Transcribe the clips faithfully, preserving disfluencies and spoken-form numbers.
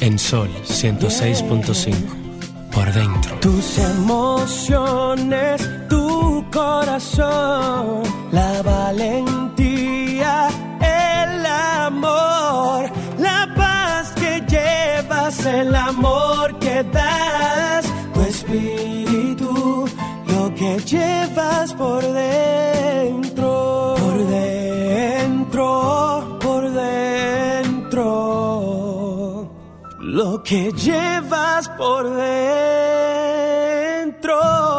En Sol ciento seis punto cinco, por dentro. Tus emociones, tu corazón, la valentía, el amor, la paz que llevas, el amor que das, tu espíritu, lo que llevas por dentro, por dentro, por dentro, lo que llevas por dentro.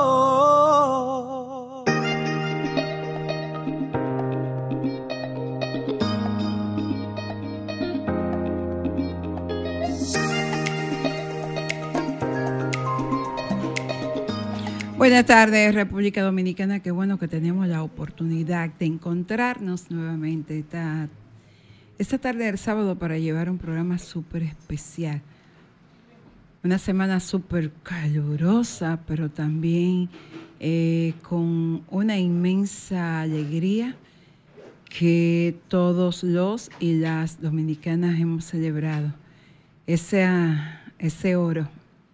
Buenas tardes, República Dominicana. Qué bueno que tenemos la oportunidad de encontrarnos nuevamente esta, esta tarde del sábado para llevar un programa súper especial. Una semana súper calurosa, pero también eh, con una inmensa alegría que todos los y las dominicanas hemos celebrado. Ese, ese oro.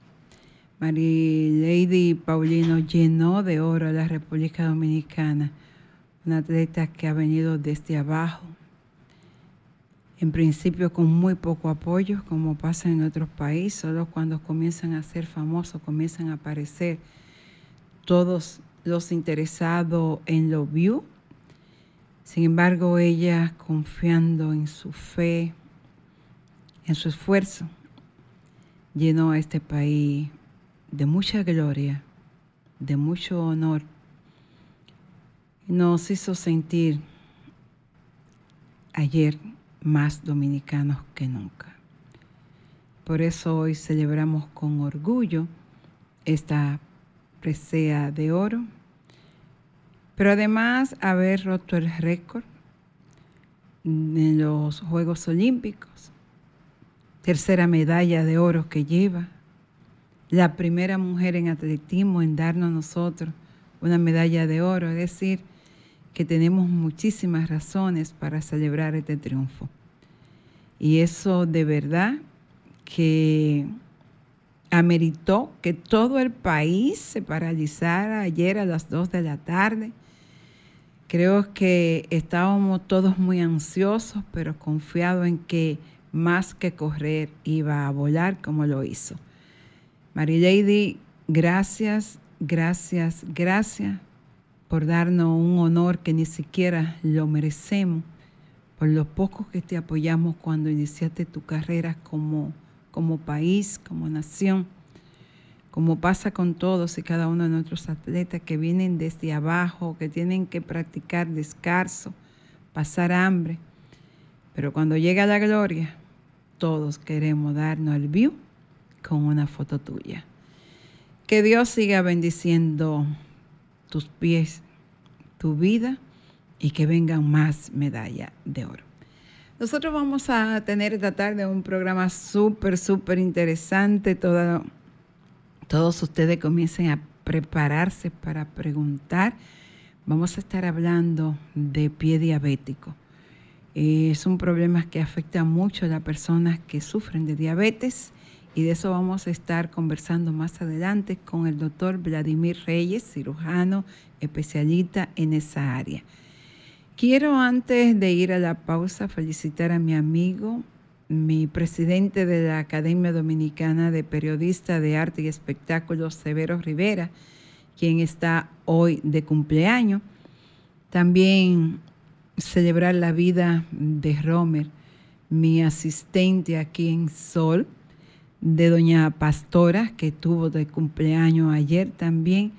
Marilady Paulino llenó de oro a la República Dominicana, una atleta que ha venido desde abajo, en principio con muy poco apoyo, como pasa en otros países. Solo cuando comienzan a ser famosos, comienzan a aparecer todos los interesados en lo view. Sin embargo, ella, confiando en su fe, en su esfuerzo, llenó a este país de mucha gloria, de mucho honor. Nos hizo sentir ayer más dominicanos que nunca. Por eso hoy celebramos con orgullo esta presea de oro, pero además haber roto el récord en los Juegos Olímpicos, tercera medalla de oro que lleva, la primera mujer en atletismo en darnos a nosotros una medalla de oro. Es decir, que tenemos muchísimas razones para celebrar este triunfo. Y eso de verdad que ameritó que todo el país se paralizara ayer a las dos de la tarde. Creo que estábamos todos muy ansiosos, pero confiados en que más que correr iba a volar como lo hizo. Marilady, gracias, gracias, gracias por darnos un honor que ni siquiera lo merecemos, por lo poco que te apoyamos cuando iniciaste tu carrera como, como país, como nación, como pasa con todos y cada uno de nuestros atletas que vienen desde abajo, que tienen que practicar descalzo, pasar hambre. Pero cuando llega la gloria, todos queremos darnos el view con una foto tuya. Que Dios siga bendiciendo tus pies, tu vida, y que vengan más medallas de oro. Nosotros vamos a tener esta tarde un programa súper, súper interesante. Todo, todos ustedes comiencen a prepararse para preguntar. Vamos a estar hablando de pie diabético. Eh, es un problema que afecta mucho a las personas que sufren de diabetes. Y de eso vamos a estar conversando más adelante con el doctor Vladimir Reyes, cirujano especialista en esa área. Quiero, antes de ir a la pausa, felicitar a mi amigo, mi presidente de la Academia Dominicana de Periodistas de Arte y Espectáculos, Severo Rivera, quien está hoy de cumpleaños. También celebrar la vida de Romer, mi asistente aquí en Sol, de doña Pastora, que tuvo de cumpleaños ayer también,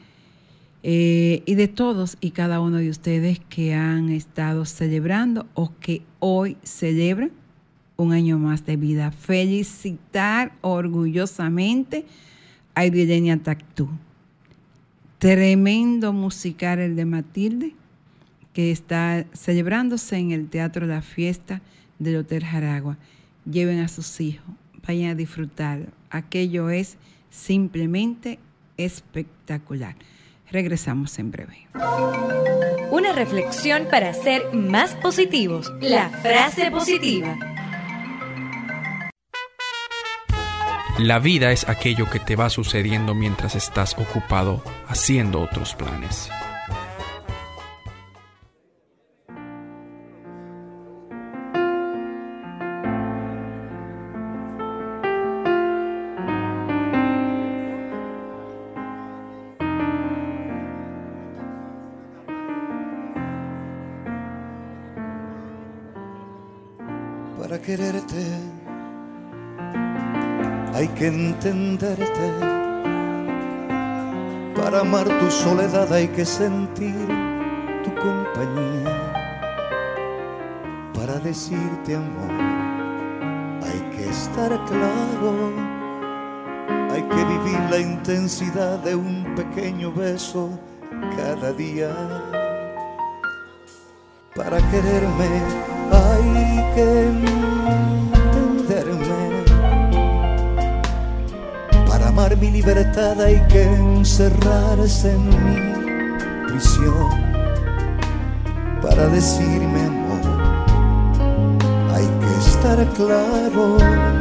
eh, y de todos y cada uno de ustedes que han estado celebrando o que hoy celebran un año más de vida. Felicitar orgullosamente a Irilenia Tactú. Tremendo musical el de Matilde, que está celebrándose en el Teatro La Fiesta del Hotel Jaragua. Lleven a sus hijos. Vayan a disfrutar. Aquello es simplemente espectacular. Regresamos en breve. Una reflexión para ser más positivos. La frase positiva. La vida es aquello que te va sucediendo mientras estás ocupado haciendo otros planes. Para quererte hay que entenderte, para amar tu soledad hay que sentir tu compañía, para decirte amor hay que estar claro, hay que vivir la intensidad de un pequeño beso cada día. Para quererme hay que entenderme, para amar mi libertad hay que encerrarse en mi prisión, para decirme amor hay que estar claro,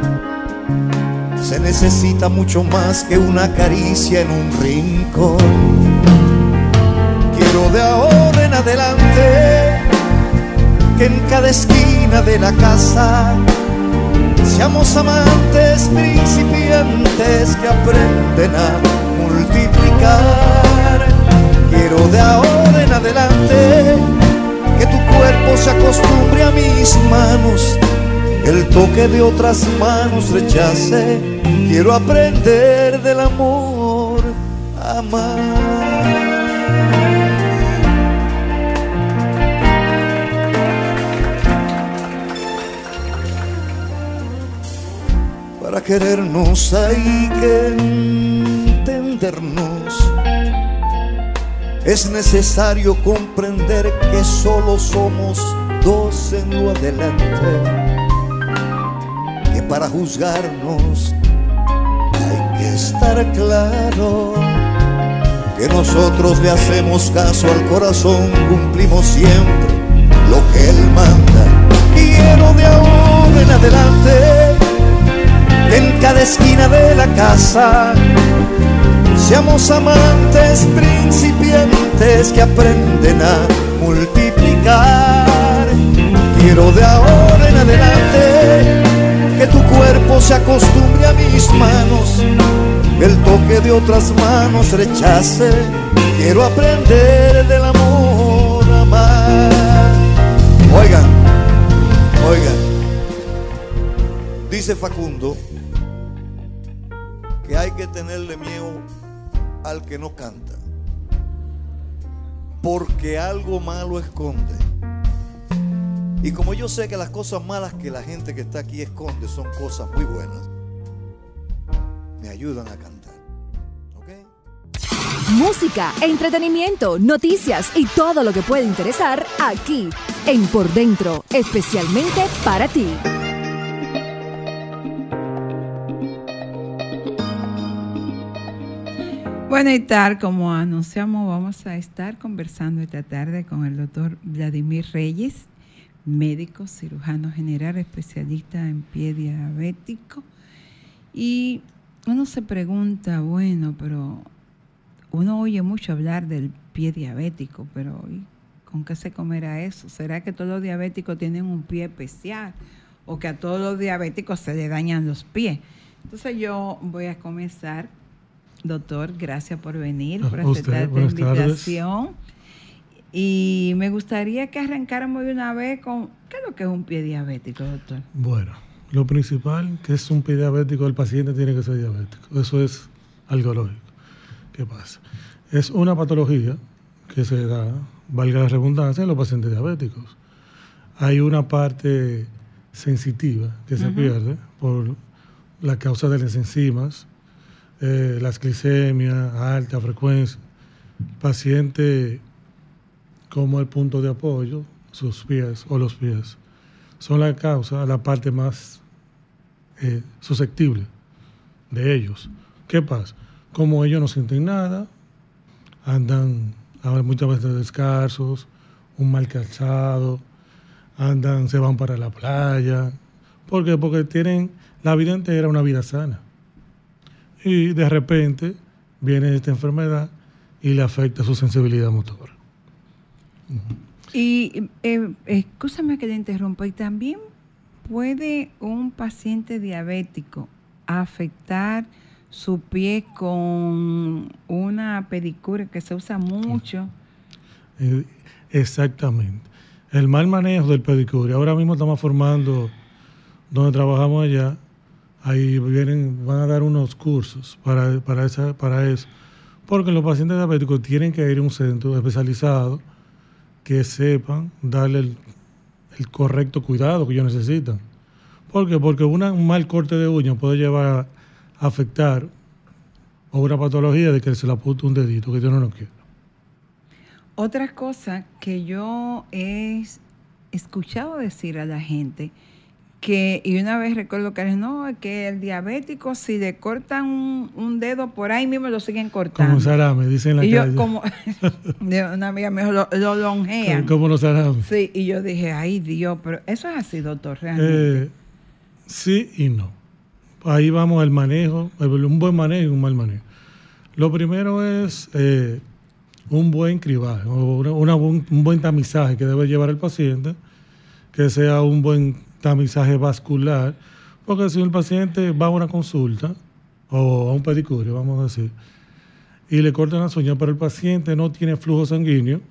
se necesita mucho más que una caricia en un rincón. Quiero de ahora en adelante que en cada esquina de la casa seamos amantes principiantes que aprenden a multiplicar. Quiero de ahora en adelante que tu cuerpo se acostumbre a mis manos, el toque de otras manos rechace. Quiero aprender del amor a amar. Para querernos hay que entendernos, es necesario comprender que solo somos dos en lo adelante, que para juzgarnos hay que estar claro, que nosotros le hacemos caso al corazón, cumplimos siempre lo que él manda. Quiero de ahora en adelante en cada esquina de la casa seamos amantes principiantes que aprenden a multiplicar. Quiero de ahora en adelante que tu cuerpo se acostumbre a mis manos, el toque de otras manos rechace. Quiero aprender del amor a amar. Oigan, oigan, dice Facundo que hay que tenerle miedo al que no canta, porque algo malo esconde. Y como yo sé que las cosas malas que la gente que está aquí esconde son cosas muy buenas, me ayudan a cantar. ¿Okay? Música, entretenimiento, noticias y todo lo que puede interesar aquí en Por Dentro, especialmente para ti. Bueno, y tal como anunciamos, vamos a estar conversando esta tarde con el doctor Vladimir Reyes, médico, cirujano general, especialista en pie diabético. Y uno se pregunta, bueno, pero uno oye mucho hablar del pie diabético, pero ¿y con qué se comerá eso? ¿Será que todos los diabéticos tienen un pie especial o que a todos los diabéticos se le dañan los pies? Entonces yo voy a comenzar. Doctor, gracias por venir, por aceptar esta invitación. Tardes. Y me gustaría que arrancáramos de una vez con ¿qué es lo que es un pie diabético, doctor? Bueno, lo principal que es un pie diabético, el paciente tiene que ser diabético. Eso es algo lógico. ¿Qué pasa? Es una patología que se da, valga la redundancia, en los pacientes diabéticos. Hay una parte sensitiva que se uh-huh. pierde por la causa de las enzimas, Eh, las glicemias, alta frecuencia. El paciente, como el punto de apoyo, sus pies o los pies, son la causa, la parte más eh, susceptible de ellos. ¿Qué pasa? Como ellos no sienten nada, andan muchas veces descalzos, un mal calzado, andan, se van para la playa. ¿Por qué? Porque tienen la vida entera una vida sana. y de repente viene esta enfermedad y le afecta su sensibilidad motora. Uh-huh. Y eh, escúchame que te interrumpa, y también puede un paciente diabético afectar su pie con una pedicura que se usa mucho. Eh, exactamente. El mal manejo del pedicure. Ahora mismo estamos formando, donde trabajamos allá, ahí vienen, van a dar unos cursos para, para, esa, para eso. Porque los pacientes diabéticos tienen que ir a un centro especializado que sepan darle el, el correcto cuidado que ellos necesitan. ¿Por qué? Porque una, un mal corte de uña puede llevar a afectar a una patología de que se le apunte un dedito, que yo no lo quiero. Otra cosa que yo he escuchado decir a la gente, que, y una vez recuerdo que no, es que el diabético, si le cortan un, un dedo por ahí mismo, lo siguen cortando. Como salame, dicen en la y calle. Yo, como, una amiga me dijo, lo, lo longean. Como los salames. Sí, y yo dije, ay Dios, pero eso es así, doctor, realmente. Eh, sí y no. Ahí vamos al manejo, un buen manejo y un mal manejo. Lo primero es eh, un buen cribaje, una, una, un, un buen tamizaje que debe llevar el paciente, que sea un buen tamizaje vascular, porque si el paciente va a una consulta o a un pedicure, vamos a decir, y le cortan las uñas, pero el paciente no tiene flujo sanguíneo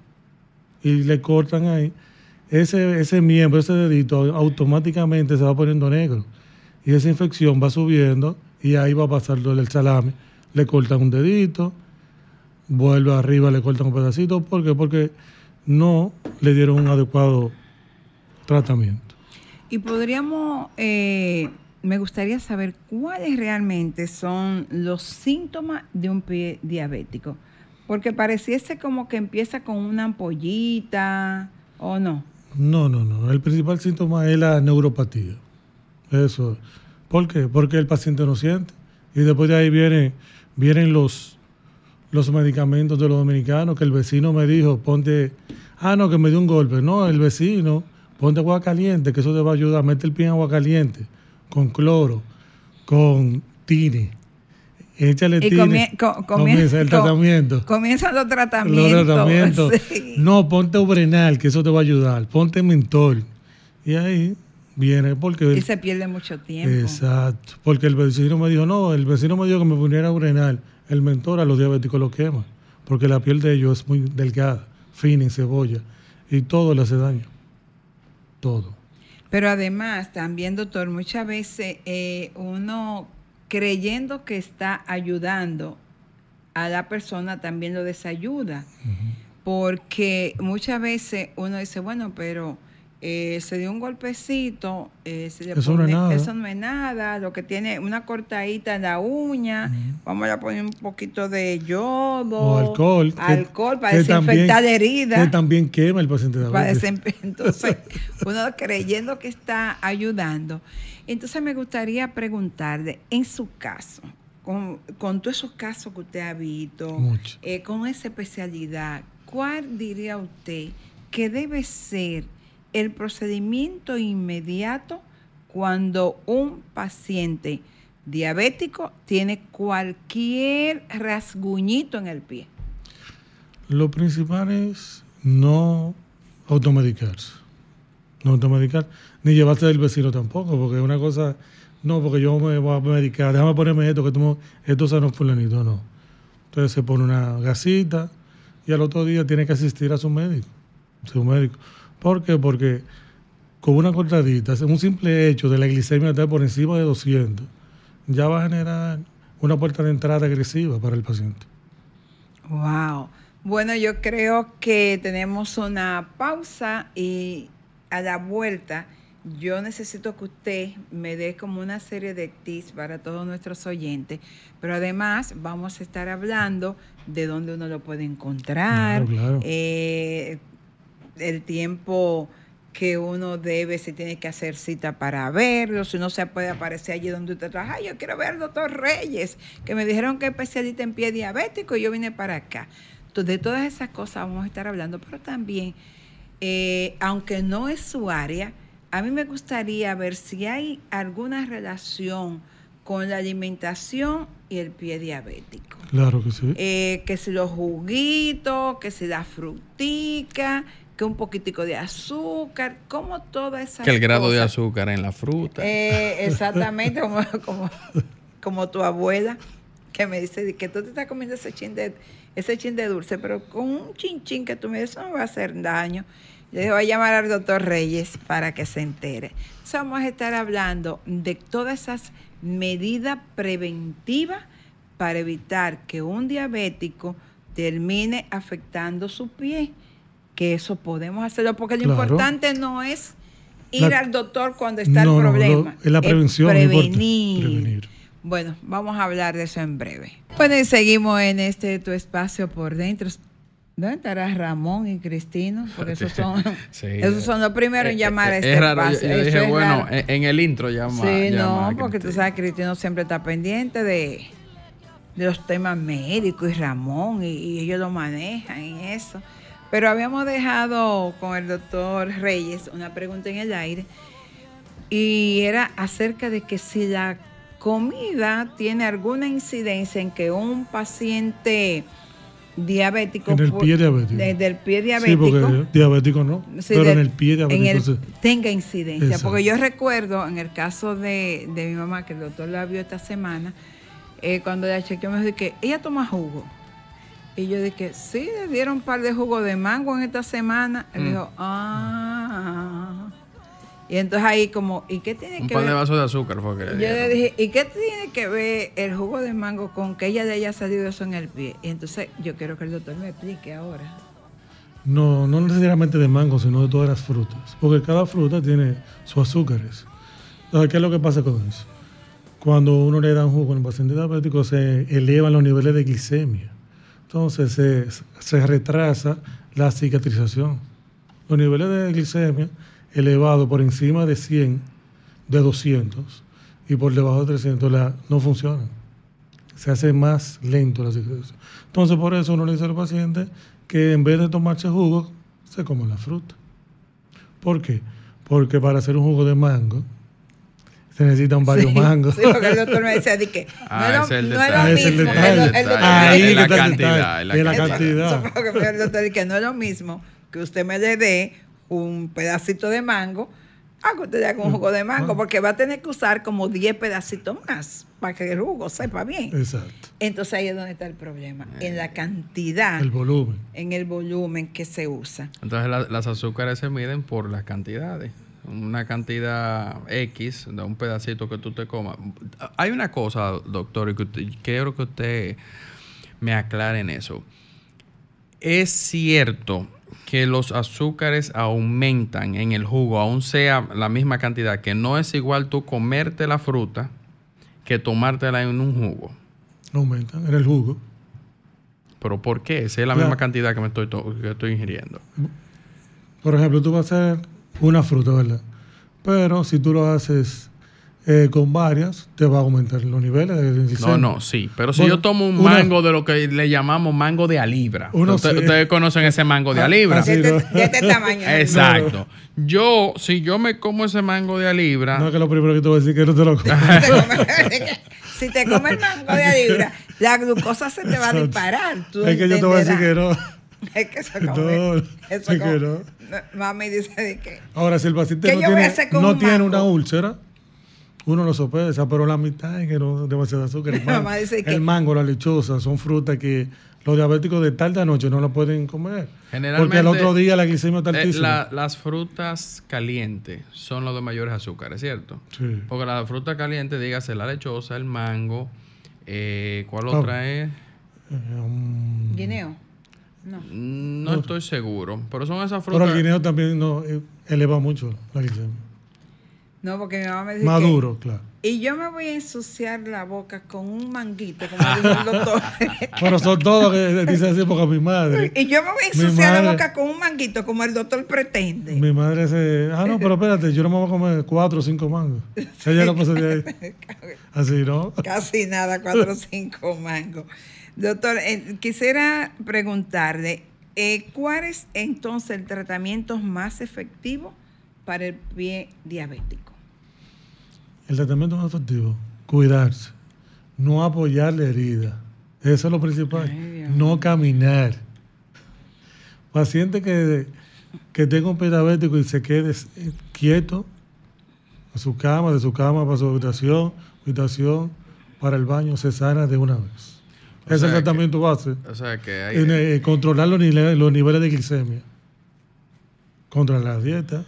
y le cortan ahí, ese, ese miembro, ese dedito automáticamente se va poniendo negro y esa infección va subiendo y ahí va a pasar lo del salame. Le cortan un dedito, vuelve arriba, le cortan un pedacito. ¿Por qué? Porque no le dieron un adecuado tratamiento. Y podríamos, eh, me gustaría saber cuáles realmente son los síntomas de un pie diabético. Porque pareciese como que empieza con una ampollita, ¿o no? No, no, no. El principal síntoma es la neuropatía. Eso. ¿Por qué? Porque el paciente no siente. Y después de ahí viene, vienen los, los medicamentos de los dominicanos, que el vecino me dijo, ponte, ah, no, que me dio un golpe. No, el vecino, ponte agua caliente, que eso te va a ayudar. Mete el pie en agua caliente, con cloro, con tine. Échale y tine. Comie- co- comienza el tratamiento. Comienzan los tratamientos. Los tratamientos. Sí. No, ponte Obrenal, que eso te va a ayudar. Ponte mentol. Y ahí viene porque... Y se pierde mucho tiempo. Exacto. Porque el vecino me dijo, no, el vecino me dijo que me poniera Obrenal. El mentol a los diabéticos lo quema. Porque la piel de ellos es muy delgada, fina en cebolla. Y todo le hace daño. Todo. Pero además, también, doctor, muchas veces eh, uno creyendo que está ayudando a la persona también lo desayuda. Uh-huh. Porque muchas veces uno dice, bueno, pero eh, se dio un golpecito, eh, se le eso, pone, no es nada. eso no es nada, lo que tiene una cortadita en la uña, uh-huh. Vamos a poner un poquito de yodo o alcohol, alcohol que, para que desinfectar también, heridas. Que también quema el paciente de para desinfe- Entonces, uno creyendo que está ayudando. Entonces me gustaría preguntarle, en su caso, con, con todos esos casos que usted ha visto, eh, con esa especialidad, ¿cuál diría usted que debe ser el procedimiento inmediato cuando un paciente diabético tiene cualquier rasguñito en el pie? Lo principal es no automedicarse. No automedicar, ni llevarse del vecino tampoco, porque es una cosa, no, porque yo me voy a medicar, déjame ponerme esto, que tomo, esto sano fulanito, no. Entonces se pone una gasita y al otro día tiene que asistir a su médico, su médico. ¿Por qué? Porque con una cortadita, un simple hecho de la glicemia estar por encima de doscientos, ya va a generar una puerta de entrada agresiva para el paciente. Wow. Bueno, yo creo que tenemos una pausa y a la vuelta yo necesito que usted me dé como una serie de tips para todos nuestros oyentes, pero además vamos a estar hablando de dónde uno lo puede encontrar, claro, claro. Eh, el tiempo que uno debe, si tiene que hacer cita para verlo, si no se puede aparecer allí donde usted trabaja. Ay, yo quiero ver al doctor Reyes, que me dijeron que es especialista en pie diabético y yo vine para acá. Entonces, de todas esas cosas vamos a estar hablando, pero también, eh, aunque no es su área, a mí me gustaría ver si hay alguna relación con la alimentación y el pie diabético. Claro que sí. Eh, que si los juguitos, que si la frutica, que un poquitico de azúcar, como todas esas cosas. Que el grado cosas. de azúcar en la fruta. Eh, exactamente, como, como, como tu abuela, que me dice que tú te estás comiendo ese chin de, ese chin de dulce, pero con un chin chin que tú me dices, eso no va a hacer daño. Yo dije, voy a llamar al doctor Reyes para que se entere. Entonces vamos a estar hablando de todas esas medidas preventivas para evitar que un diabético termine afectando su pie, que eso podemos hacerlo, porque lo claro. importante no es ir la, al doctor cuando está no, el problema. No, es la prevención. Es prevenir. prevenir. Bueno, vamos a hablar de eso en breve. Bueno, y seguimos en este tu espacio por dentro. ¿Dónde estará Ramón y Cristino? Porque esos son, sí, esos son los primeros en llamar a este es raro. espacio. Yo, yo dije, bueno, raro. en el intro llama. Sí, llama no, porque tú sabes que Cristino siempre está pendiente de, de los temas médicos y Ramón, y, y ellos lo manejan y eso. Pero habíamos dejado con el doctor Reyes una pregunta en el aire, y era acerca de que si la comida tiene alguna incidencia en que un paciente diabético, en el pie diabético, desde el pie diabético, sí, porque diabético no, sí, pero del, en el pie diabético en el, sí. tenga incidencia. Exacto. Porque yo recuerdo en el caso de, de mi mamá, que el doctor la vio esta semana, eh, cuando la chequeó me dijo que ella toma jugo, y yo dije, sí, le dieron un par de jugos de mango en esta semana. Él mm. dijo, ah. Y entonces ahí como, ¿y qué tiene un que ver? Un par ver? de vasos de azúcar fue que le Yo dieron. le dije, ¿y qué tiene que ver el jugo de mango con que ella le haya salido eso en el pie? Y entonces yo quiero que el doctor me explique ahora. No, no necesariamente de mango, sino de todas las frutas. Porque cada fruta tiene sus azúcares. Entonces, ¿qué es lo que pasa con eso? Cuando uno le da un jugo a un paciente diabético, se elevan los niveles de glicemia. Entonces se, se retrasa la cicatrización. Los niveles de glicemia elevados por encima de cien, de doscientos, y por debajo de trescientos la, no funcionan. Se hace más lento la cicatrización. Entonces por eso uno le dice al paciente que en vez de tomarse jugo, se come la fruta. ¿Por qué? Porque para hacer un jugo de mango se necesitan varios sí, mangos. Sí, porque el doctor me decía de que ah, no, es no es lo mismo. Es la cantidad. Es la cantidad. Eso fue lo que me dijo el doctor, de que no es lo mismo que usted me le dé un pedacito de mango a que usted le haga un jugo de mango, porque va a tener que usar como diez pedacitos más para que el jugo sepa bien. Exacto. Entonces ahí es donde está el problema, en la cantidad. El volumen. En el volumen que se usa. Entonces la, las azúcares se miden por las cantidades. Una cantidad X de un pedacito que tú te comas. Hay una cosa, doctor, y que usted, quiero que usted me aclare en eso. Es cierto que los azúcares aumentan en el jugo, aun sea la misma cantidad, que no es igual tú comerte la fruta que tomártela en un jugo. Aumentan en el jugo. ¿Pero por qué? Esa es la, la misma cantidad que me estoy, to- que estoy ingiriendo. Por ejemplo, tú vas a hacer una fruta, ¿verdad? Pero si tú lo haces eh, con varias, te va a aumentar los niveles de glicemia. No, no, sí. Pero si bueno, yo tomo un una, mango de lo que le llamamos mango de a libra. Usted, sí. Ustedes conocen ese mango de a libra. Así, de, ¿no? este, de este tamaño. Exacto. Yo, si yo me como ese mango de a libra... No, es que lo primero que te voy a decir es que no te lo comes. Si te comes el mango de a libra, la glucosa se te va a disparar. Tú es que yo te voy a decir que no. Es que eso come. No, eso es come. que no. Mami dice de que... Ahora, si el paciente no, tiene, no un tiene una úlcera, uno lo sopesa, pero la mitad es que no es demasiado azúcar. El mango, el que... mango, la lechosa, son frutas que los diabéticos de tarde a noche no la pueden comer. Porque el otro día la glicemia está altísima. Eh, la, las frutas calientes son los de mayores azúcares, ¿cierto? Sí. Porque las frutas calientes, dígase la lechosa, el mango, eh, ¿cuál otra ah, es? Eh, um... Guineo. No. No, no estoy seguro, pero son esas frutas. Pero el guineo también no, eh, eleva mucho la glicemia. No, porque mi mamá me dice maduro, que, claro. Y yo me voy a ensuciar la boca con un manguito, como dijo el doctor. Pero son todos que dicen así porque mi madre. Y yo me voy a ensuciar madre, la boca con un manguito, como el doctor pretende. Mi madre se... Ah, no, pero espérate, yo no me voy a comer cuatro o cinco mangos. Ella no pasa de ahí. Así, ¿no? Casi nada, cuatro o cinco mangos. Doctor, eh, quisiera preguntarle, eh, ¿cuál es entonces el tratamiento más efectivo para el pie diabético? El tratamiento más efectivo, cuidarse, no apoyar la herida. Eso es lo principal. Ay, no caminar. Paciente que, que tenga un pie diabético y se quede quieto a su cama, de su cama para su habitación, habitación para el baño, se sana de una vez. O Ese es el tratamiento que, base. O sea que hay... En, eh, controlar los niveles, los niveles de glicemia. Controlar la dieta.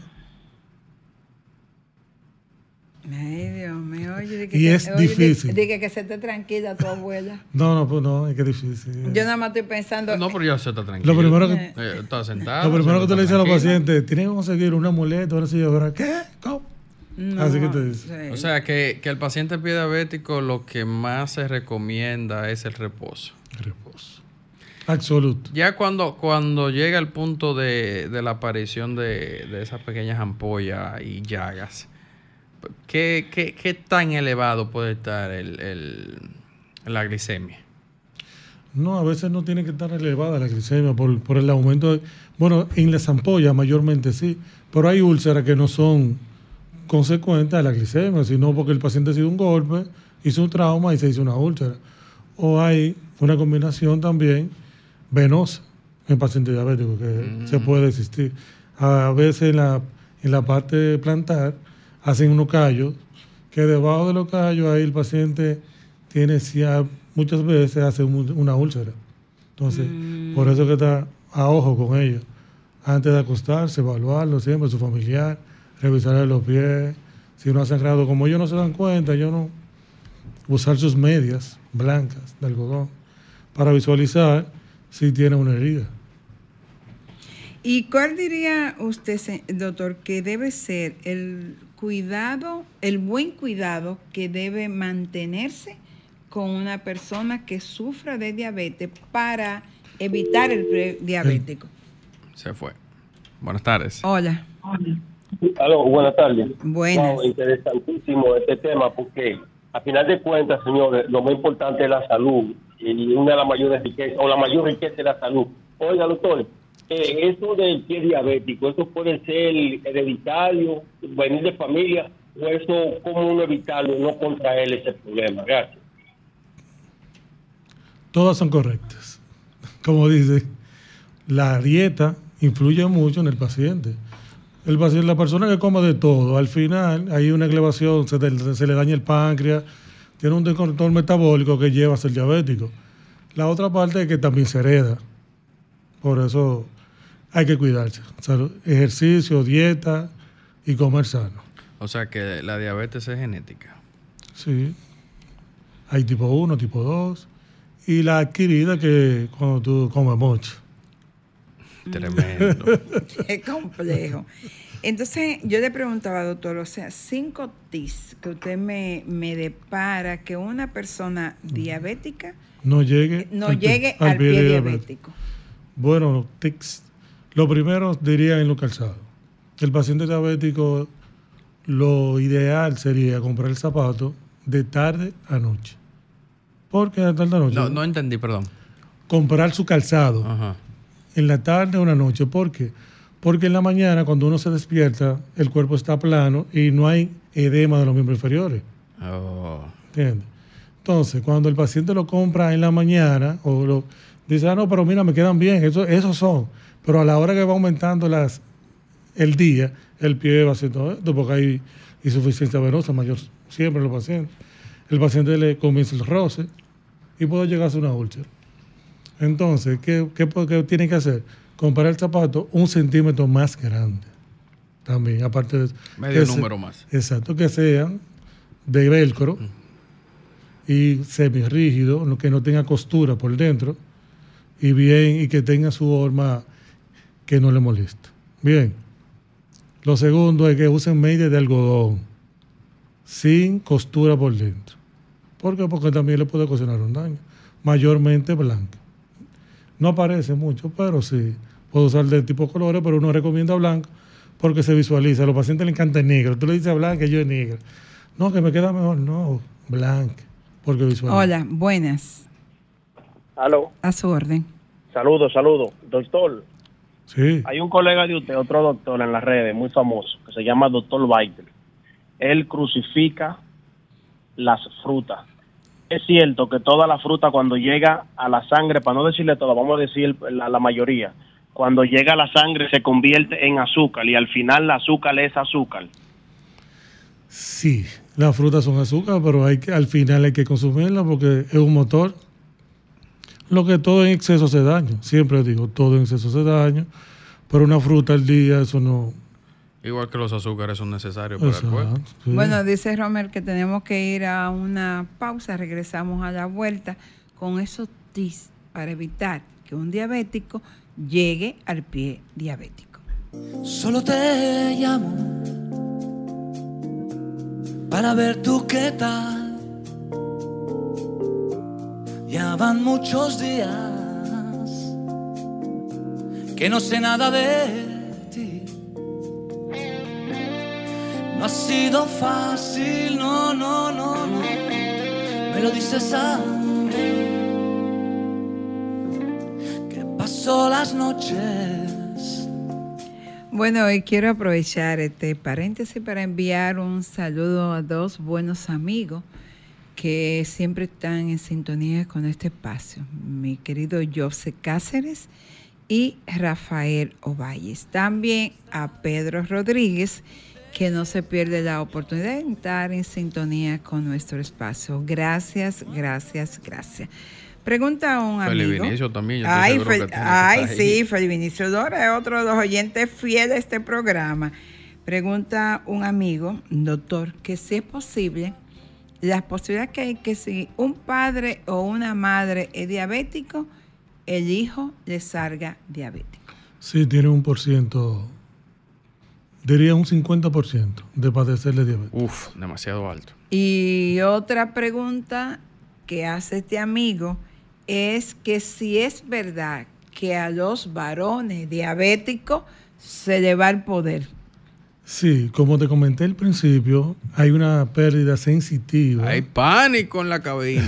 Ay, Dios mío, oye, de que, y que, es oye, difícil. De, de que, que se esté tranquila tu abuela. No, no, pues no, es que es difícil. Yo nada más estoy pensando. No, pero yo se está tranquilo. Lo primero que, eh, está sentado. Lo primero que tú le dices a los pacientes, tienen que conseguir un amuleto, ahora sí, ¿verdad? ¿Qué? ¿Cómo? No, Así que te dice. Sí. O sea, que, que el paciente diabético lo que más se recomienda es el reposo. Reposo. Absoluto. Ya cuando, cuando llega el punto de, de la aparición de, de esas pequeñas ampollas y llagas, ¿qué, qué, qué tan elevado puede estar el, el, la glicemia? No, a veces no tiene que estar elevada la glicemia por, por el aumento. De, bueno, en las ampollas mayormente sí, pero hay úlceras que no son consecuentes a la glicemia, sino porque el paciente ha sido un golpe, hizo un trauma y se hizo una úlcera. O hay una combinación también venosa en paciente diabético que mm. se puede existir. A veces en la, en la parte plantar hacen unos callos, que debajo de los callos ahí el paciente tiene, muchas veces hace una úlcera. Entonces, mm. por eso que está a ojo con ellos. Antes de acostarse, evaluarlo siempre, su familiar, revisarle los pies. Si no ha sangrado, como ellos no se dan cuenta, yo no usar sus medias blancas de algodón para visualizar si tiene una herida. ¿Y cuál diría usted, doctor, que debe ser el cuidado, el buen cuidado que debe mantenerse con una persona que sufra de diabetes para evitar el prediabético? Se fue. Buenas tardes. Hola. Aló, buenas tardes. Buenas. Wow, interesantísimo este tema porque a final de cuentas, señores, lo más importante es la salud y una de las mayores riquezas, o la mayor riqueza es la salud. Oiga, doctor, eh, eso del pie diabético, ¿eso puede ser hereditario, venir de familia, o eso cómo uno evitarlo, no contraer ese problema? Gracias. Todas son correctas. Como dice, la dieta influye mucho en el paciente. El paciente, la persona que come de todo, al final hay una elevación, se, te, se le daña el páncreas, tiene un descontrol metabólico que lleva a ser diabético. La otra parte es que también se hereda. Por eso hay que cuidarse. Salud, ejercicio, dieta y comer sano. O sea que la diabetes es genética. Sí. Hay tipo uno, tipo dos. Y la adquirida que cuando tú comes mucho. Tremendo. Qué complejo. Entonces, yo le preguntaba, doctor, o sea, cinco tips que usted me, me depara que una persona diabética no llegue, no al, llegue al, al pie, pie diabético. diabético. Bueno, tips. Lo primero diría en lo calzado. El paciente diabético, lo ideal sería comprar el zapato de tarde a noche. ¿Por qué de tarde a noche? No, no entendí, perdón. Comprar su calzado. Ajá. En la tarde o en la noche. ¿Por qué? Porque en la mañana, cuando uno se despierta, el cuerpo está plano y no hay edema de los miembros inferiores. Oh. ¿Entiendes? Entonces, cuando el paciente lo compra en la mañana, o lo dice, ah, no, pero mira, me quedan bien, eso, esos son. Pero a la hora que va aumentando las, el día, el pie va haciendo esto, porque hay insuficiencia venosa mayor siempre en los pacientes. El paciente le comienza el roce y puede llegar a ser una úlcera. Entonces, ¿qué, qué, qué tiene que hacer? Comprar el zapato un centímetro más grande. También, aparte de... Medio número se, más. Exacto, que sean de velcro mm. y semirrígido, que no tenga costura por dentro y bien, y que tenga su forma que no le moleste. Bien. Lo segundo es que usen medias de algodón sin costura por dentro. ¿Por qué? Porque también le puede ocasionar un daño. Mayormente blanca. No aparece mucho, pero sí. Puedo usar de tipo colores, pero uno recomienda blanco porque se visualiza. A los pacientes les encanta el negro. Tú le dices blanca y yo es negra. No, que me queda mejor. No, blanca, porque visualiza. Hola, buenas. Aló. A su orden. Saludos, saludos. Doctor. Sí. Hay un colega de usted, otro doctor en las redes, muy famoso, que se llama doctor Biter. Él crucifica las frutas. Es cierto que toda la fruta cuando llega a la sangre, para no decirle todo, vamos a decir la, la mayoría, cuando llega a la sangre se convierte en azúcar y al final el azúcar es azúcar. Sí, las frutas son azúcar, pero hay que, al final hay que consumirlas porque es un motor. Lo que todo en exceso hace daño. Siempre digo, todo en exceso hace daño, pero una fruta al día, eso no... Igual que los azúcares son necesarios para el cuerpo. Sí. Bueno, dice Romer que tenemos que ir a una pausa, regresamos a la vuelta con esos tips para evitar que un diabético llegue al pie diabético. Solo te llamo para ver tú qué tal. Ya van muchos días que no sé nada de ti. No ha sido fácil, no, no, no, no. Me lo dices a mí, que pasó las noches. Bueno, hoy quiero aprovechar este paréntesis para enviar un saludo a dos buenos amigos que siempre están en sintonía con este espacio. Mi querido José Cáceres y Rafael Ovalles. También a Pedro Rodríguez, que no se pierde la oportunidad de estar en sintonía con nuestro espacio. Gracias, gracias, gracias. Pregunta a un Feliz amigo. Vinicio también. Yo Ay, estoy seguro Fel- que tiene ay que estar sí, ahí. Feliz Vinicio Dora es otro de los oyentes fieles de este programa. Pregunta un amigo, doctor, que si es posible, las posibilidades que hay que si un padre o una madre es diabético, el hijo le salga diabético. Sí, tiene un por ciento, diría un cincuenta por ciento de padecerle diabetes. Uf, demasiado alto. Y otra pregunta que hace este amigo es que si es verdad que a los varones diabéticos se le va el poder. Sí, como te comenté al principio, hay una pérdida sensitiva. Hay pánico en la cabina.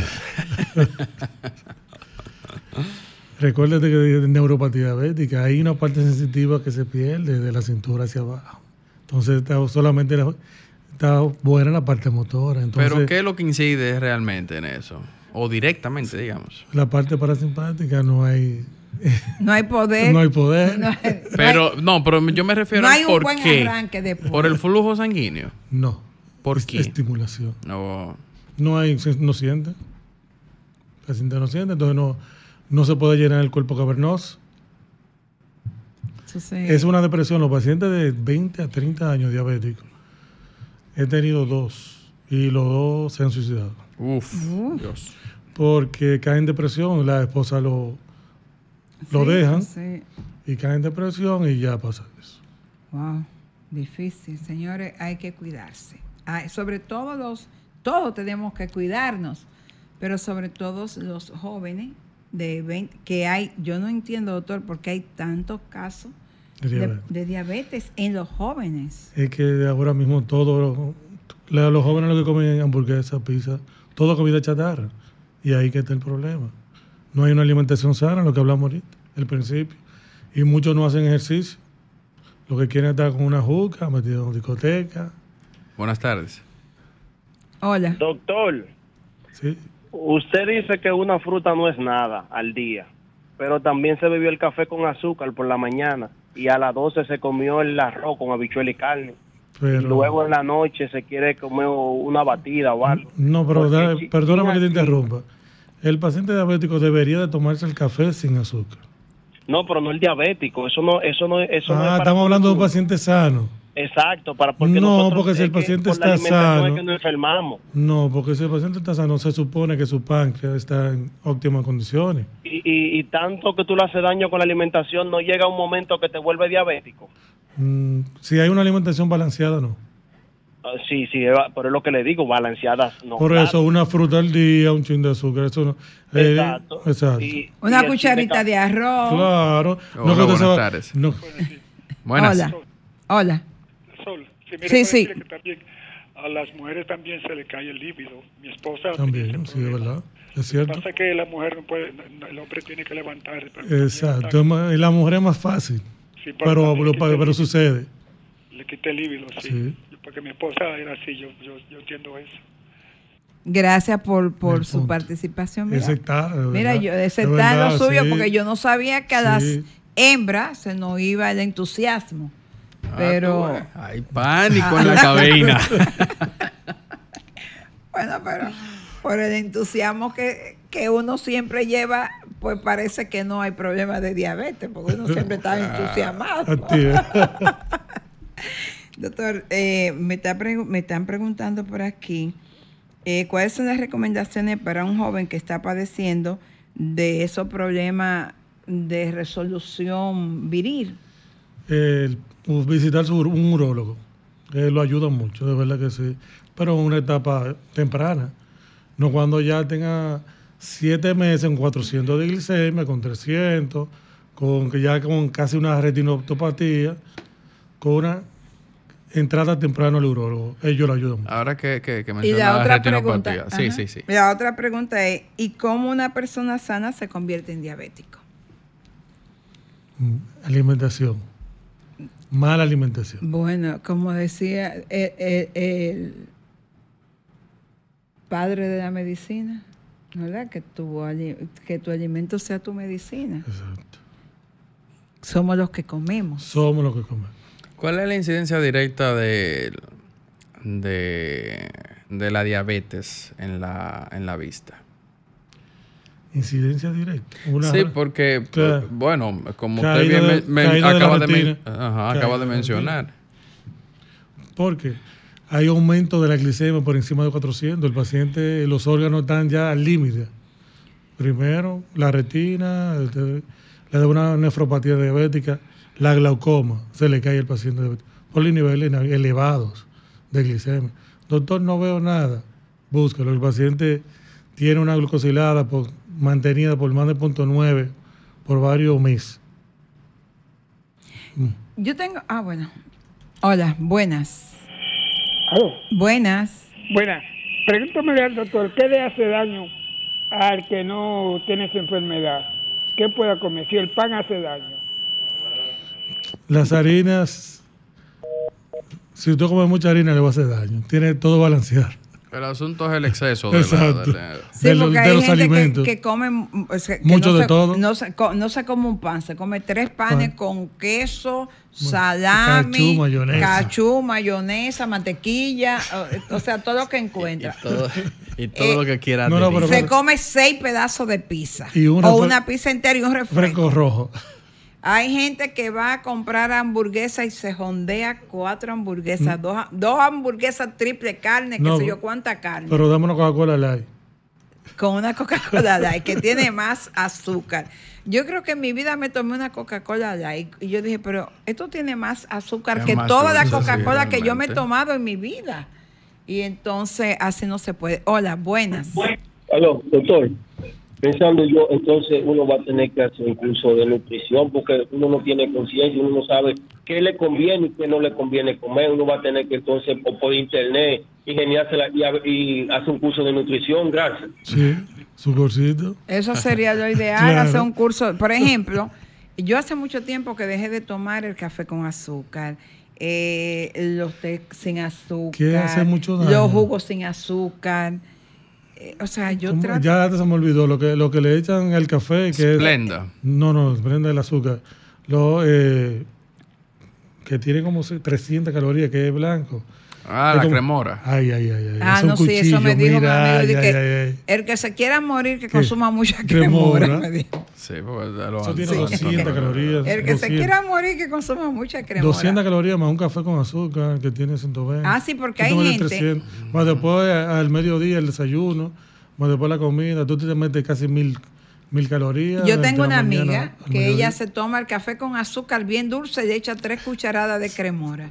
Recuérdate que de neuropatía diabética hay una parte sensitiva que se pierde de la cintura hacia abajo. Entonces está solamente la, está buena la parte motora. Entonces, Pero ¿qué es lo que incide realmente en eso? O directamente, digamos. La parte parasimpática no hay... No hay poder. No hay poder. No hay, Pero, no, pero yo me refiero no hay a un por buen qué. arranque después. ¿Por el flujo sanguíneo? No. ¿Por es qué? Estimulación. No. No hay, no siente. El paciente no siente, entonces no, no se puede llenar el cuerpo cavernoso. Entonces, Es una depresión. Los pacientes de veinte a treinta años diabéticos, he tenido dos y los dos se han suicidado. Uf, Uf. Dios. Porque caen en depresión, la esposa lo, lo sí, dejan sí. y caen en depresión y ya pasa eso. Wow, difícil. Señores, hay que cuidarse. Hay, sobre todo los, todos tenemos que cuidarnos, pero sobre todo los jóvenes de veinte, que hay, yo no entiendo, doctor, por qué hay tantos casos De de, diabetes. de diabetes en los jóvenes. Es que ahora mismo todos los, los jóvenes lo que comen hamburguesas, pizza, todo comida chatarra. Y ahí que está el problema. No hay una alimentación sana, lo que hablamos ahorita, el principio. Y muchos no hacen ejercicio. Lo que quieren es estar con una juca, metido en discoteca. Buenas tardes. Hola. Doctor, Sí. usted dice que una fruta no es nada al día, pero también se bebió el café con azúcar por la mañana y a las doce se comió el arroz con habichuela y carne. Pero, Y luego en la noche se quiere comer una batida o algo. no, pero Porque da- si- perdóname que te aquí- interrumpa. El paciente diabético debería de tomarse el café sin azúcar. No, pero no el diabético, eso no, eso no, eso no es Ah, para estamos hablando de un todo. paciente sano. Exacto, para porque No, nosotros porque si es el que paciente por la está alimentación sano- es que nos enfermamos. No, porque si el paciente está sano, se supone que su páncreas está en óptimas condiciones. Y, y, y tanto que tú le haces daño con la alimentación, no llega un momento que te vuelve diabético. Mm, si hay una alimentación balanceada, no. Ah, sí, sí, eva- pero es lo que le digo, balanceadas no. Por claro. eso, una fruta al día, un chin de azúcar, eso no. eh, Exacto. exacto. Y- Una y el cucharita café- de arroz. Claro. Hola, que usted se buenas va- tardes. no. Buenas. Hola. Hola. Sol, sí, mira, Sí, para sí. decirle que también a las mujeres también se le cae el líbido. Mi esposa También, tiene ese sí, de problema. verdad. Es Lo que cierto. pasa es que la mujer no puede, no- el hombre tiene que levantar. pero también Exacto. está- Es más- y la mujer es más fácil. Sí, pero pero, también lo- quita el pero líbido. sucede. Le quita el líbido, sí. Sí. Porque mi esposa era así, yo, yo, yo entiendo eso. Gracias por, por El su punto. participación. Mira, Ese está, de mira verdad. yo, ese De está en lo verdad, suyo, sí. porque yo no sabía que a Sí. las hembras se nos iba el entusiasmo. Ah, Pero. tú ves. Hay pánico en la cabina. Bueno, pero por el entusiasmo que, que uno siempre lleva, pues parece que no hay problema de diabetes, porque uno siempre está entusiasmado. Doctor, eh, me, está pregu- me están preguntando por aquí, eh, ¿cuáles son las recomendaciones para un joven que está padeciendo de esos problemas de resolución viril? El, visitar su, un urólogo, eh, lo ayuda mucho, de verdad que sí, pero en una etapa temprana, no cuando ya tenga siete meses con cuatrocientos de glicemia, con trescientos, con que ya con casi una retinopatía, con una entrada temprana al urólogo, ellos lo ayudan mucho. Ahora que, que, que Y menciona la la otra retinopatía. pregunta, Sí, ajá. sí, sí. La otra pregunta es, ¿y cómo una persona sana se convierte en diabético? Mm, Alimentación, mala alimentación. Bueno, como decía el, el- el padre de la medicina, ¿verdad? Que tu, ali- que tu alimento sea tu medicina. Exacto. Somos los que comemos. Somos los que comemos. ¿Cuál es la incidencia directa de, de, de la diabetes en la, en la vista? Incidencia directa. Una- Sí, porque, Claro. bueno, como usted Caída bien de- me- me caída de la acaba, de, men- retina. ajá, Caída acaba de de la mencionar. Porque hay aumento de la glicemia por encima de cuatrocientos. El paciente, los órganos están ya al límite. Primero, la retina, este, le da una nefropatía diabética, la glaucoma, se le cae al paciente diabético por los niveles elevados de glicemia. Doctor, no veo nada. Búscalo. El paciente tiene una glucosilada por, mantenida por más de punto nueve por varios meses. Yo tengo, ah, bueno. Hola, buenas. Aló. Buenas. Buenas. Pregúntame al doctor, ¿qué le hace daño al que no tiene esa enfermedad? ¿Qué pueda comer? Si el pan hace daño. Las harinas, si usted come mucha harina le va a hacer daño. Tiene todo balanceado. El asunto es el exceso de, la, Exacto. de la- Sí, de, los- porque de hay los gente que, alimentos. que come mm, o sea, que Mucho no de se, todo. No se, co- no se come un pan, se come tres panes Pan. con queso, salami, cachú, mayonesa. cachú, mayonesa, mantequilla, o, o sea, todo lo que encuentra. todo, y todo Eh, lo que quiera. no, no, de pero- Se come seis pedazos de pizza. Y un o refre- una pizza entera y un refresco. Fresco rojo. Hay gente que va a comprar hamburguesas y se jondea cuatro hamburguesas, Mm. dos, dos hamburguesas triple carne, No, qué sé yo cuánta carne. Pero dame una Coca-Cola light. Con una Coca-Cola Light que tiene más azúcar. Yo creo que en mi vida me tomé una Coca-Cola Light y yo dije, pero esto tiene más azúcar Es que más toda la dulce, sí, Coca-Cola que yo me he realmente. tomado en mi vida. Y entonces así no se puede. Hola, buenas. Aló, doctor. Pensando yo, entonces uno va a tener que hacer un curso de nutrición porque uno no tiene conciencia, uno no sabe qué le conviene y qué no le conviene comer. Uno va a tener que entonces o por internet ingeniársela y, a- y hacer un curso de nutrición. Gracias. Sí, su cursito. Eso sería lo ideal, Claro. hacer un curso. Por ejemplo, yo hace mucho tiempo que dejé de tomar el café con azúcar, eh, los té sin azúcar, Que hace mucho daño. los jugos sin azúcar. Eh, o sea, yo ¿Cómo? trato... Ya se me olvidó lo que lo que le echan al café, que Splenda. es, no, no, Splenda el azúcar. Lo eh, que tiene como trescientas calorías, que es blanco. Ah, Es la como- cremora. Ay, ay, ay, ay. Ah, es un no, sí, eso me cuchillo, dijo mi mira, amigo. ay, de ay, que ay, ay. el que se quiera morir, que ¿Qué? consuma mucha cremora. Cremora. me dijo. Sí, porque de los Eso tiene altos- doscientas calorías. El que se doscientas. quiera morir, que consuma mucha cremora. doscientas calorías más un café con azúcar que tiene ciento veinte. Ah, sí, porque Tú te hay metes gente- trescientos. Más después al mediodía el desayuno, más después la comida, tú te metes casi mil, mil calorías. Yo de tengo la una mañana amiga al que mediodía. ella se toma el café con azúcar bien dulce y le echa tres cucharadas de cremora.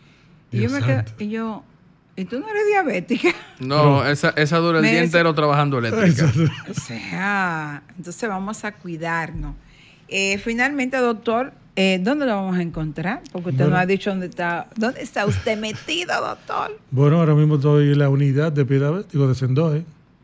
Y yo Dios me quedo, santo. y yo, ¿y tú no eres diabética? No, esa, esa dura el Me día dice- entero trabajando eléctrica. O sea, entonces vamos a cuidarnos. Eh, finalmente, doctor, eh, ¿dónde lo vamos a encontrar? Porque usted Bueno. no ha dicho dónde está. ¿Dónde está usted metido, doctor? Bueno, ahora mismo estoy en la unidad de pie diabético de Sendoe.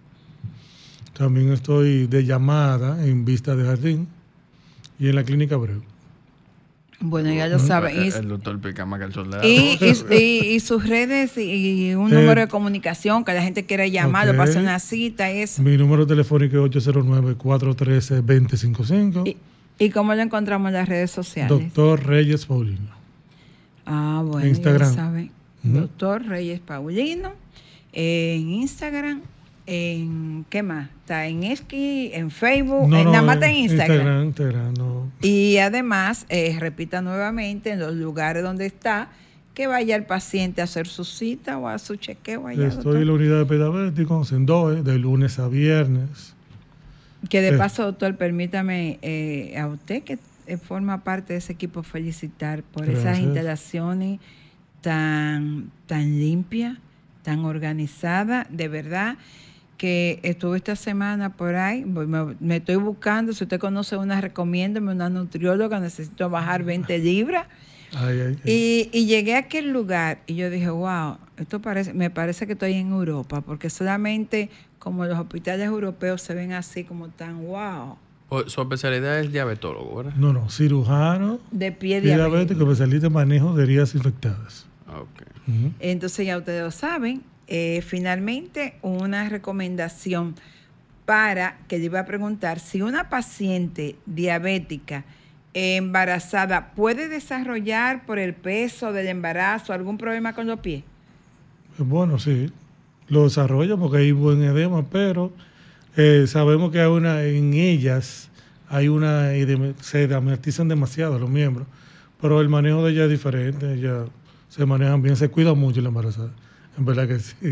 También estoy de llamada en Vista de Jardín y en la Clínica Abreu. Bueno, ya lo saben. El, el doctor pica más que el soldado. Y, y, y, y sus redes y, y un Eh, número de comunicación que la gente quiera llamar, ok. para hacer una cita, eso. Mi número telefónico es ocho cero nueve, cuatro uno tres, dos cero cinco cinco. ¿Y, ¿Y cómo lo encontramos en las redes sociales? Doctor Reyes Paulino. Ah, bueno, Instagram. ya lo saben. Ujú. Doctor Reyes Paulino. eh, en Instagram. En, ¿qué más? Está en Esqui, en Facebook, No, en, no, nada más está en eh, Instagram. Instagram, Instagram, no. Y además, eh, repita nuevamente en los lugares donde está, que vaya el paciente a hacer su cita o a su chequeo allá. Estoy doctor. en la unidad de pedagógicos en D O E, de lunes a viernes. Que de Eh. paso, doctor, permítame eh, a usted que eh, forma parte de ese equipo felicitar por esas Gracias. instalaciones tan, tan limpias, tan organizadas, de verdad que estuve esta semana por ahí, voy- me, me estoy buscando, si usted conoce una, recomiéndeme una nutrióloga, necesito bajar veinte libras. Ay, ay, ay. Y, y llegué a aquel lugar y yo dije, wow, esto parece, me parece que estoy en Europa, porque solamente como los hospitales europeos se ven así como tan wow, O- Su especialidad es diabetólogo, ¿verdad? No, no, cirujano, de pie pie diabético. diabético, especialista en manejo de heridas infectadas. Ok. Ujú. Entonces ya ustedes lo saben. Eh, finalmente, una recomendación para que le iba a preguntar si una paciente diabética embarazada puede desarrollar por el peso del embarazo algún problema con los pies. Bueno, sí, lo desarrolla porque hay buen edema, pero eh, sabemos que hay una, en ellas hay una edema- se edematizan demasiado los miembros, pero el manejo de ella es diferente, ellas se manejan bien, se cuida mucho la embarazada, en verdad que sí.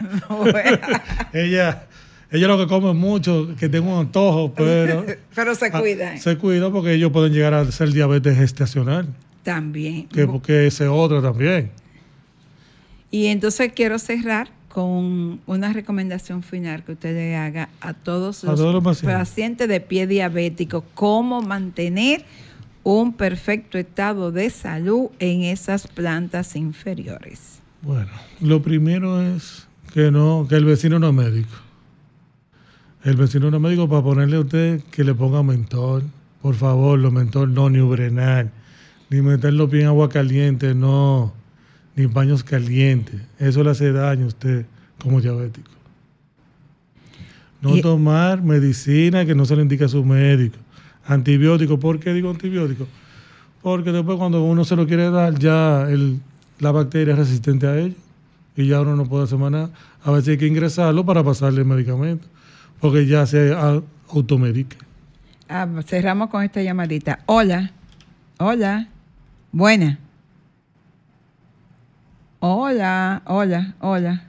ella, ella lo que come mucho, que tengo un antojo, pero Pero se ah, cuidan. se cuida porque ellos pueden llegar a ser diabetes gestacional, También. que porque ese otro también. Y entonces quiero cerrar con una recomendación final que usted le haga a todos A los, todos los pacientes. pacientes de pie diabético, cómo mantener un perfecto estado de salud en esas plantas inferiores. Bueno, lo primero es que no, que el vecino no es médico. El vecino no es médico para ponerle a usted que le ponga mentol. Por favor, los mentol no, ni ubrenal, ni meterlo bien en agua caliente, no, ni baños calientes. Eso le hace daño a usted como diabético. No Y- tomar medicina que no se le indica a su médico. Antibiótico, ¿por qué digo antibiótico? Porque después cuando uno se lo quiere dar, ya el, la bacteria es resistente a ello y ya uno no puede hacer más nada. A veces hay que ingresarlo para pasarle el medicamento, porque ya se a- automedica. Ah, cerramos con esta llamadita. Hola. Hola. Buena. Hola, hola, hola.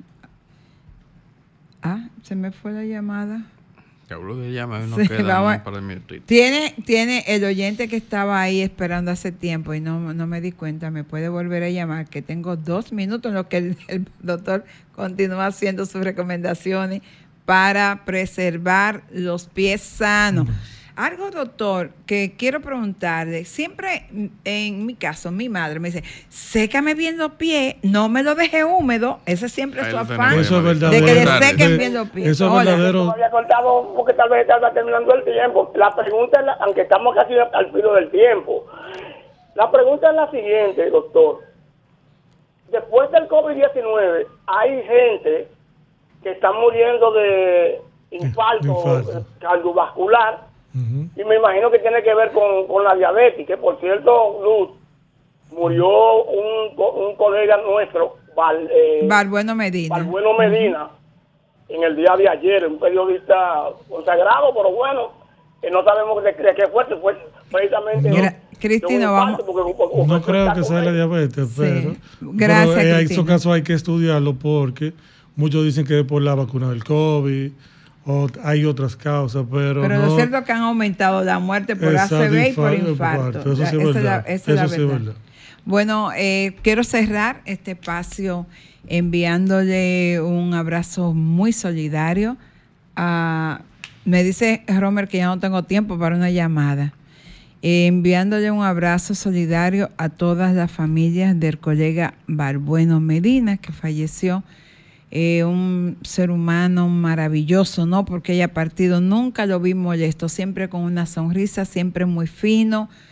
Ah, se me fue la llamada. Que hablo de llama y no Sí, queda vamos a- un par de minutitos. Tiene, tiene el oyente que estaba ahí esperando hace tiempo y no, no me di cuenta, me puede volver a llamar, que tengo dos minutos en lo que el, el doctor continúa haciendo sus recomendaciones para preservar los pies sanos. Algo, doctor, que quiero preguntarle, siempre mm, en mi caso, mi madre me dice, sécame bien los pies, no me lo deje húmedo, ese siempre es Ahí su lo afán, tenemos. Eso es de verdadero. que le Buenas sequen tardes. bien los pies. Eso es Hola. verdadero. Me había cortado porque tal vez estaba terminando el tiempo. La pregunta, es la- aunque estamos casi al filo del tiempo, la pregunta es la siguiente, doctor. Después del COVID diecinueve, hay gente que está muriendo de infarto, Infarto. eh, cardiovascular, Ujú. y me imagino que tiene que ver con, con la diabetes, que por cierto, Luz, murió un, co- un colega nuestro, Val, eh, Balbueno Medina. Balbueno Medina, en el día de ayer, un periodista consagrado, pero bueno, que no sabemos de, de qué fue, si fue precisamente No. Gra- de Cristina, un vamos. infarto, porque- porque- No porque creo está que con sea la él. diabetes, Sí. pero, Gracias, pero en Cristina. esos casos hay que estudiarlo porque muchos dicen que es por la vacuna del COVID o hay otras causas, pero, Pero no. lo cierto es que han aumentado la muerte por A C V y por Exacto, infarto. Eso sí Ya, es esa es la- verdad. esa es la Eso sí es verdad. verdad. Bueno, eh, quiero cerrar este espacio enviándole un abrazo muy solidario. a- me dice Romer que ya no tengo tiempo para una llamada. Eh, enviándole un abrazo solidario a todas las familias del colega Balbueno Medina, que falleció. Eh, un ser humano maravilloso, ¿no? Porque haya partido, nunca lo vi molesto, siempre con una sonrisa, siempre muy fino,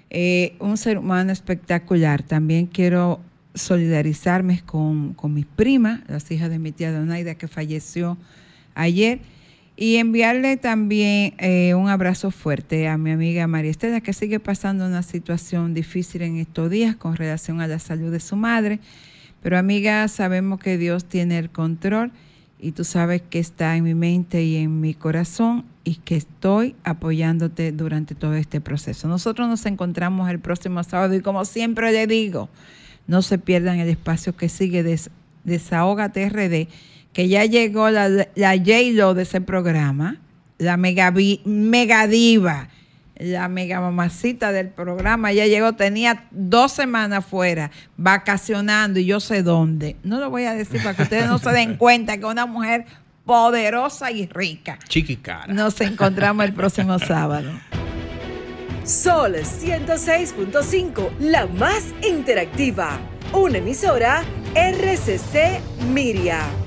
Eh, un ser humano espectacular. También quiero solidarizarme con, con mis primas, las hijas de mi tía Donaida, que falleció ayer, y enviarle también eh, un abrazo fuerte a mi amiga María Estela, que sigue pasando una situación difícil en estos días con relación a la salud de su madre. Pero amiga, sabemos que Dios tiene el control y tú sabes que está en mi mente y en mi corazón y que estoy apoyándote durante todo este proceso. Nosotros nos encontramos el próximo sábado y como siempre le digo, no se pierdan el espacio que sigue de Desahógate R D, que ya llegó la, la J-Lo de ese programa, la mega, mega diva, la mega mamacita del programa, ya llegó, tenía dos semanas fuera, vacacionando y yo sé dónde. No lo voy a decir para que ustedes no se den cuenta que una mujer poderosa y rica. Chiquicara. Nos encontramos el próximo sábado. Sol ciento seis punto cinco, la más interactiva. Una emisora R C C Miria.